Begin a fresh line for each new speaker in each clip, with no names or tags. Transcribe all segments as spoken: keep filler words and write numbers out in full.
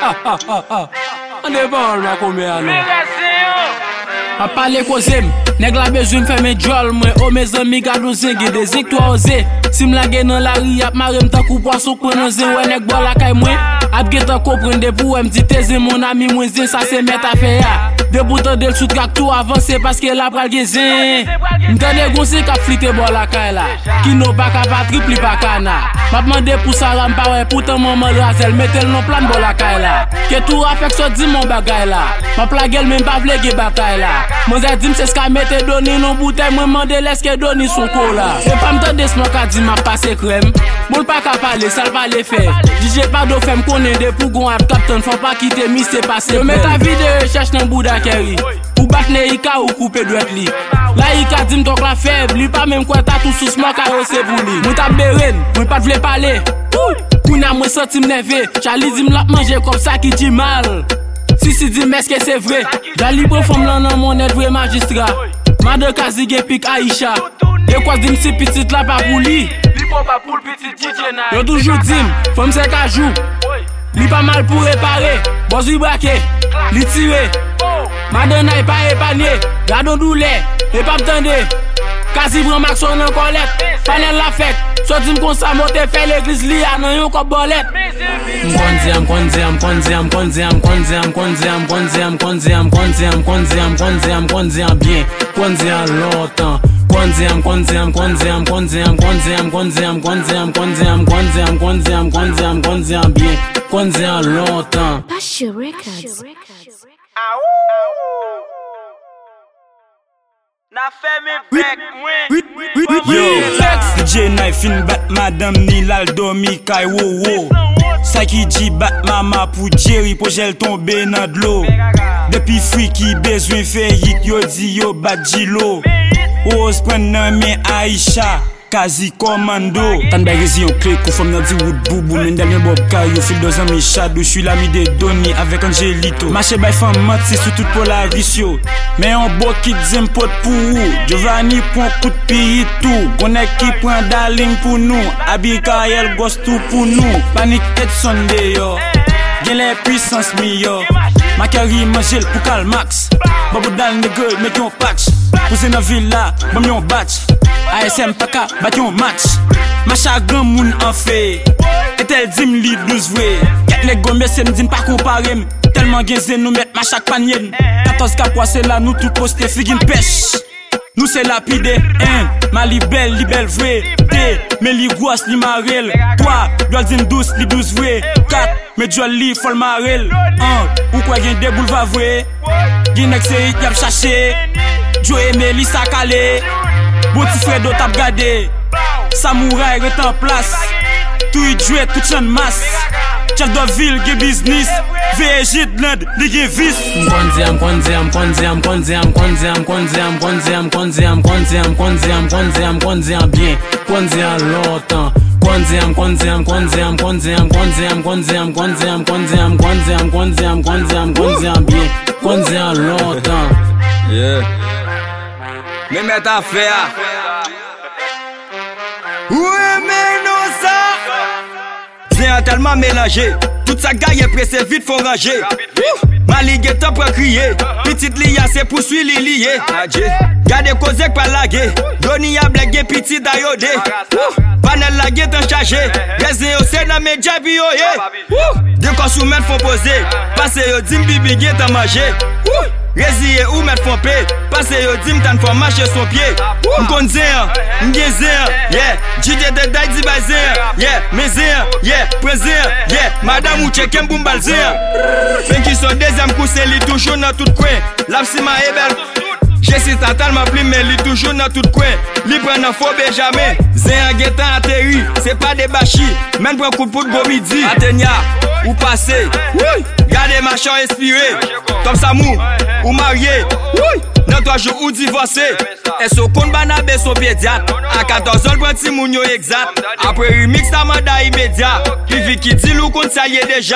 On est bon, on a combien alors? A parler causem, nèg la besoin faire mes jol moi oh mes amis gado zingue des zinc toi osé si me la gen dans la rue ap marre m'ta kou poisson prendre zin ouais nèg bois la kay moi ap get comprendre pour me dit tes mon ami moi zin ça c'est mettre affaire ya de bouton de sous track tout avancer parce que la pral gen zin m'tande gonse k'ap fliter bois la kay là qui no pas capable triple pas kana m'a demandé pour ça ram pas ouais pourtant maman razel mettel non plan bois la kay là que tout affection dit mon bagay là m'a plagel même pas vle ge bataille là mon zè dim c'est ce qu'a mette donné non bouteille moi mande laisse que donner son cola et pas m'tande smoke a dit m'a passé crème boule pas qu'à parler ça va les faire D J pas d'eau femme connaît des pour gon at captain faut pas quitter mi c'est passé je mets ta vidéo cherche dans bouda kerry ou battre ika ou couper droite li là ika dit donc la faible lui pas même quoi ta tout sous smoke a c'est pour lui moi ta beren moi pas vle parler Kouna moi senti m'nervé Charlie dit m'l'a manger comme ça qui dit mal si si dit mais est-ce que c'est vrai la libre femme là dans mon être vrai magistrat Madame Kazi gen pique Aïcha et quoi dit si petite là pas pour lui li pas pour le petit D J na yo toujours dit femme c'est qu'à joue li pas mal pour réparer bozi braqué li tirer Madame n'a pas épargné gardons douleur et pas m'tendre Kazi prend Maxon en colette panel la fête sorti comme ça monter faire l'église li a nan yon kop bolette M'konziam konziam konziam konziam konziam konziam konziam konziam konziam konziam konziam konziam bien konziam longtemps konziam konziam konziam konziam konziam konziam konziam konziam konziam konziam konziam konziam bien konziam longtemps
Pasha Records.
Na fait mes becs, moi.
Yo, D J Knife in bat madame ni l'aldo mi kay wo wo. Saki G bat mama pour Jerry pour gel tomber dans de l'eau. Depuis freaky besoin faire hit yo di yo bat Gilo. Ose prendre nan men Aisha. Kazi commando Tan bagezi yon clé kou fòm nan di wood boubou men del men bob kayo fil deux ans mi shadow j'suis l'ami de Donny avec Angelito marché bay femme mati sous toute Polaris yo mais on bo qui dzem pot pour ou Giovanni prend coup de pied tout Gonek qui prend darling pour nous Abigail gosse tout pour nous Panic Edson de yo gen les puissance mi yo Makari mangel pour Calmax Babou dal nègre met yon patch Pousse nan villa bam yon batch A S M paka bat yon match Macha grand moun en fait Et tel dim li douze vrai Ket les gommes se m'din pas comparer Tellement gen zen nous met macha panier quatorze ka poissé là nous tout posté figin pêche Nous c'est lapide un Mali belle li belle vrai deux mais li grosse li marel trois Jol din douce li douze vrai quatre mais jol li fol marel un ou quoi gen des boulevard vrai Gen ek se hit yap chaché Joe Meli sa calé Boti Fredo tap gade Samouraï ret en place Tout y jouet tout chan masse Chef de ville ge business V G Land li ge vis
Konziam konziam konziam konziam konziam konziam konziam konziam konziam konziam konziam konziam bien konziam longtemps konziam konziam konziam konziam konziam konziam konziam konziam konziam konziam konziam konziam bien konziam longtemps
yeah me met à faire
Ouais mais non ça c'est tellement mélangé toute sa gaille est pressée vite faut ranger Mali get up pour crier petite lia c'est poursuit li lié Gade kozek pa lage Donny a blague petit d'ayode Panel la get en chargé Reze yo c'est dans mes jabi yo ye De consommer font poser Passe yo dim bibi get en manger Résiller ou mettre fond paix Passe yo dim tan faut marcher son pied M'konzen, m'gezen, yeah D J de dai di bazen, yeah Mezen, yeah, prezen, yeah Madame ou chekem pou m'balzen Fen qui son deuxième coup c'est li toujours dans tout coin L'absima est belle J'ai si totalement pli mais li toujours dans tout coin Li prend un faux Benjamin Zin a getan atterri, c'est pas des bachis Même prend coup de poudre go midi Atenya, ou passé Gardez machin inspiré Comme ça mou, ou marié Dans trois jours ou divorcé Et so kon banabe son pédiatre A quatorze ans prend ti moun yo exact Après remix ta manda immédiat Puis Vicky dit lou kon ça y est déjà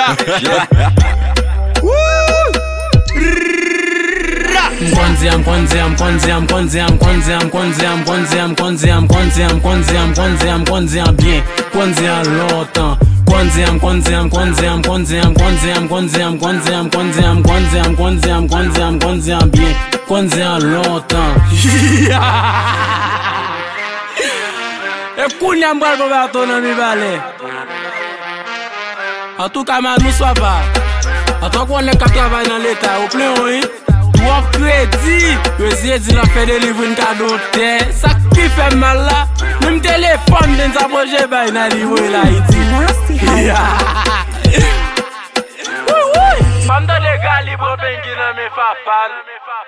Konziam konziam konziam konziam konziam konziam konziam konziam konziam konziam konziam konziam bien konziam longtemps konze, am konze, am konze, am konze, am konze, am konze, am konze, am konze, am konze, am konze, am konze, am konze, am bien, konze en longtemps. E kounya mbral pou bato nan mi bale. En tout cas, nous soit pas. En tant qu'on est qu'à travailler dans l'état, au plein oui. Toi crédit, le dit la fait de livrer un cadeau terre. Ça qui fait mal là. Même téléphone dans sa projet bah na livrer là Haïti. Oui oui. Femme de les gars libre ben qui dans mes papas.